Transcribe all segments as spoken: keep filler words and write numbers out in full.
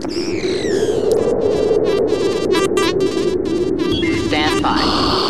Stand by.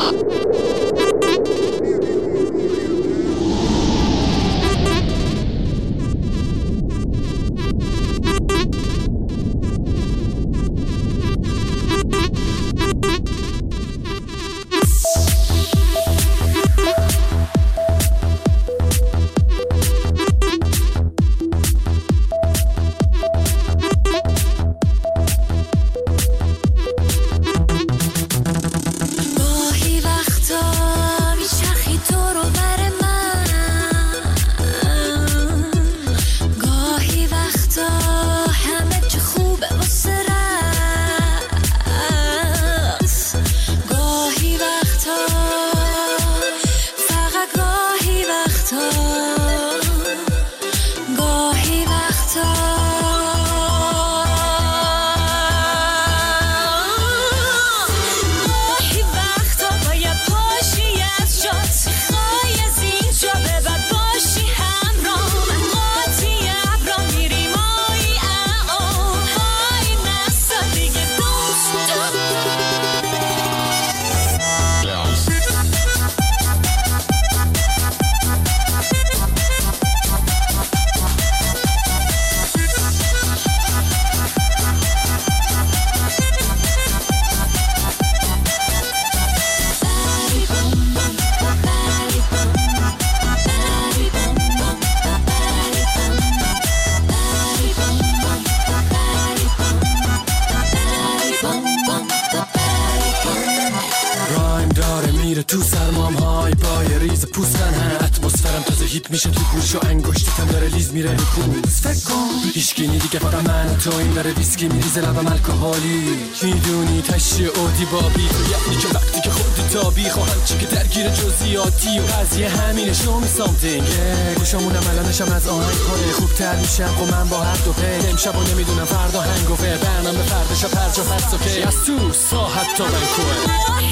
تو سرمام های پای ریز پوستن هم اتمسفرم تازه هیت میشه تو گوش و انگشتتم داره لیز میره پوست فکر کن هیچکی نی دیگه فقط من و تو این داره ویسکی میریزه لبم الکلی میدونی تشی اودی بابی تو یعنی که وقتی که خودی تابی خواهم چی که درگیر جزئیاتی و قضیه همینه شو می سامتینگ گوشمونم الانشم از آهنگ پاره خوبتر میشم و من با هر دو پی امشب و نمیدونم فردا هنگوفر برنامه فردشا پرجا پس اوکی از تو ساحت تا بنکوه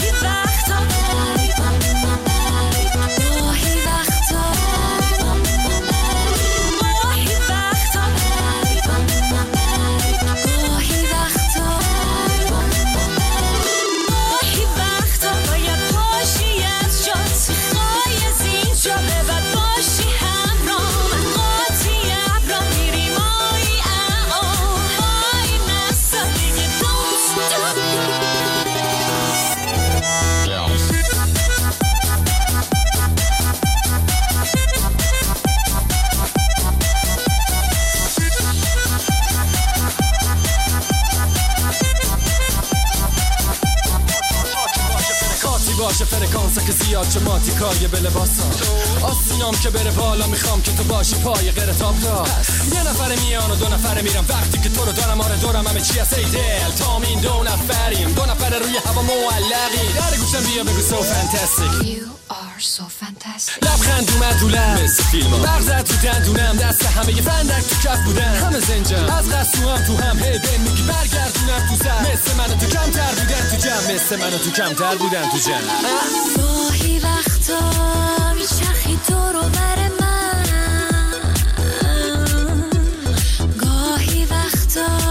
باشه فرکانسا که زیاد چه ماتیکای به لباسام آسینام که بره بالا میخوام که تو باشی پای غیر تاب را یه نفر میان و دو نفر میرم وقتی که تو رو دارم آره دورم همه چی هست ای دل تامین دو نفریم دو نفر روی هوا معلقی در گوشم بیا بگو so fantastic You are so fantastic لبخند اومد دولم مثل فیلم ها برزد تو دندونم دست همه یه فندک تو کف بودن همه زنجم از قصو هم تو هم هی بین میگی برگردونم تو سر مثل منو تو کمتر بودن تو جمع مثل منو تو کمتر بودن تو جمع گاهی وقتا میچرخی دور و بر من گاهی وقتا